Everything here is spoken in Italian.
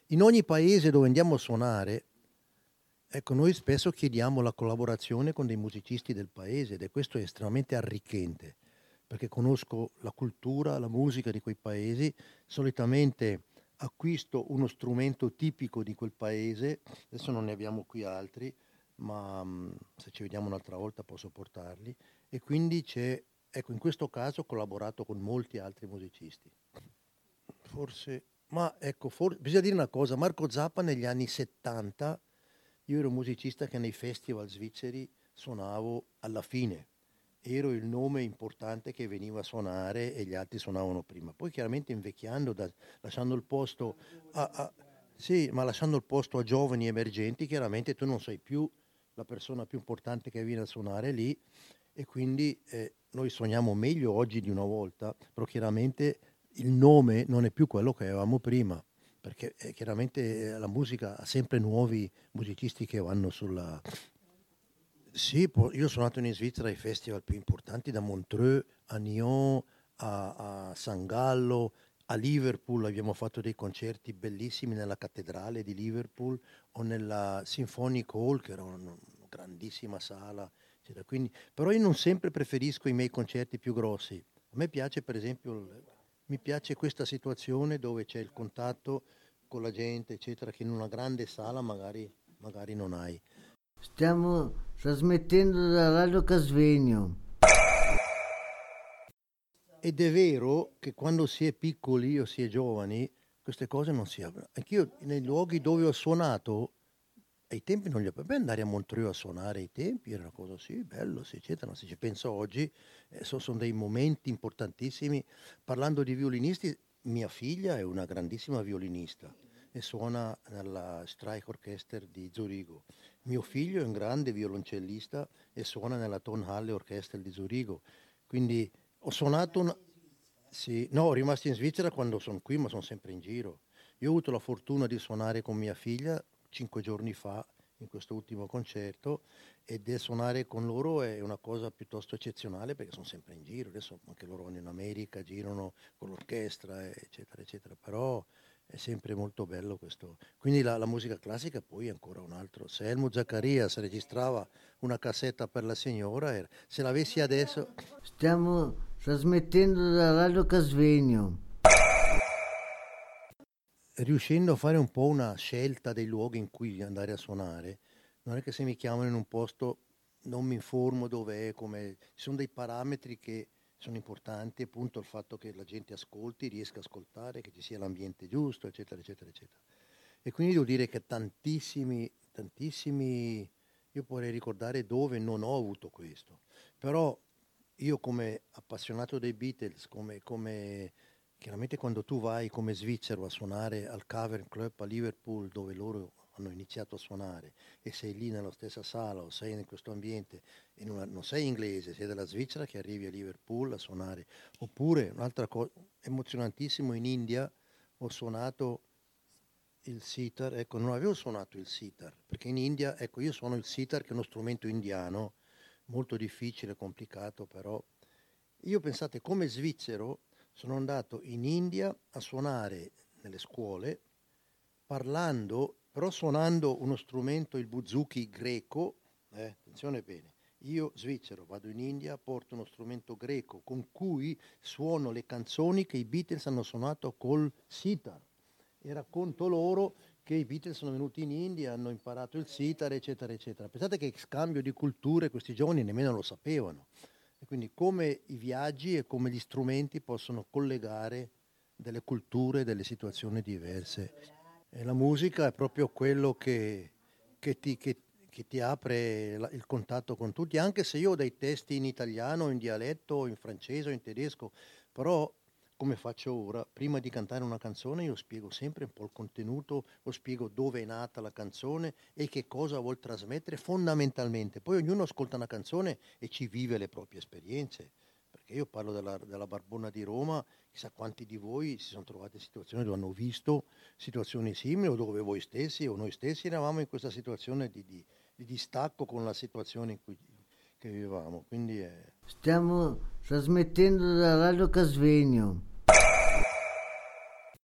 in ogni paese dove andiamo a suonare, ecco, noi spesso chiediamo la collaborazione con dei musicisti del paese ed è questo è estremamente arricchente, perché conosco la cultura, la musica di quei paesi, solitamente acquisto uno strumento tipico di quel paese, adesso non ne abbiamo qui altri, ma se ci vediamo un'altra volta posso portarli, e quindi c'è, ecco, in questo caso ho collaborato con molti altri musicisti. Forse, ma ecco, bisogna dire una cosa, Marco Zappa negli anni 70, io ero un musicista che nei festival svizzeri suonavo alla fine, ero il nome importante che veniva a suonare e gli altri suonavano prima. Poi chiaramente invecchiando, lasciando il posto sì, ma lasciando il posto a giovani emergenti, chiaramente tu non sei più la persona più importante che viene a suonare lì e quindi noi suoniamo meglio oggi di una volta, però chiaramente il nome non è più quello che avevamo prima, perché chiaramente la musica ha sempre nuovi musicisti che vanno sulla... Sì, io sono andato in Svizzera ai festival più importanti, da Montreux a Nyon a San Gallo, a Liverpool abbiamo fatto dei concerti bellissimi nella cattedrale di Liverpool o nella Symphonic Hall, che era una grandissima sala, eccetera. Quindi, però io non sempre preferisco i miei concerti più grossi. A me piace, per esempio, mi piace questa situazione dove c'è il contatto con la gente, eccetera, che in una grande sala magari non hai. Stiamo trasmettendo da Radio Casvegno. Ed è vero che quando si è piccoli o si è giovani, queste cose non si aprono. Anch'io nei luoghi dove ho suonato, ai tempi non gli ho per me andare a Montreux a suonare ai tempi, era una cosa sì, bello, sì, eccetera, ma se ci penso oggi, sono dei momenti importantissimi. Parlando di violinisti, mia figlia è una grandissima violinista e suona nella Streichorchester di Zurigo. Mio figlio è un grande violoncellista e suona nella Tonhalle Orchestra di Zurigo. Quindi ho suonato sì, no, rimasti in Svizzera quando sono qui, ma sono sempre in giro. Io ho avuto la fortuna di suonare con mia figlia 5 giorni fa in questo ultimo concerto ed è suonare con loro è una cosa piuttosto eccezionale perché sono sempre in giro. Adesso anche loro vanno in America, girano con l'orchestra, eccetera, eccetera. Però è sempre molto bello questo. Quindi la musica classica poi è ancora un altro. Se Helmut Zacharias registrava una cassetta per la signora, se l'avessi adesso... Stiamo trasmettendo da Radio Casvegno. Riuscendo a fare un po' una scelta dei luoghi in cui andare a suonare, non è che se mi chiamano in un posto non mi informo dov'è, come... Ci sono dei parametri che sono importanti, appunto il fatto che la gente ascolti, riesca a ascoltare, che ci sia l'ambiente giusto, eccetera, eccetera, eccetera. E quindi devo dire che tantissimi, io vorrei ricordare dove non ho avuto questo, però io come appassionato dei Beatles, come chiaramente quando tu vai come svizzero a suonare al Cavern Club a Liverpool dove loro hanno iniziato a suonare e sei lì nella stessa sala o sei in questo ambiente e non sei inglese, sei della Svizzera che arrivi a Liverpool a suonare. Oppure un'altra cosa emozionantissimo in India ho suonato il sitar, ecco, non avevo suonato il sitar, perché in India, ecco, io suono il sitar che è uno strumento indiano, molto difficile, complicato, però io pensate come svizzero sono andato in India a suonare nelle scuole, parlando, però suonando uno strumento, il buzuki greco, attenzione bene, io svizzero vado in India, porto uno strumento greco con cui suono le canzoni che i Beatles hanno suonato col sitar e racconto loro che i Beatles sono venuti in India, hanno imparato il sitar, eccetera, eccetera. Pensate che scambio di culture questi giovani nemmeno lo sapevano. E quindi come i viaggi e come gli strumenti possono collegare delle culture, delle situazioni diverse. E la musica è proprio quello che ti apre il contatto con tutti, anche se io ho dei testi in italiano, in dialetto, in francese o in tedesco, però come faccio ora, prima di cantare una canzone io spiego sempre un po' il contenuto, o spiego dove è nata la canzone e che cosa vuol trasmettere fondamentalmente. Poi ognuno ascolta una canzone e ci vive le proprie esperienze, perché io parlo della Barbona di Roma, chissà quanti di voi si sono trovati in situazioni dove hanno visto situazioni simili o dove voi stessi o noi stessi eravamo in questa situazione di distacco con la situazione in cui che vivevamo. Quindi è... Stiamo trasmettendo da Radio Casvegno.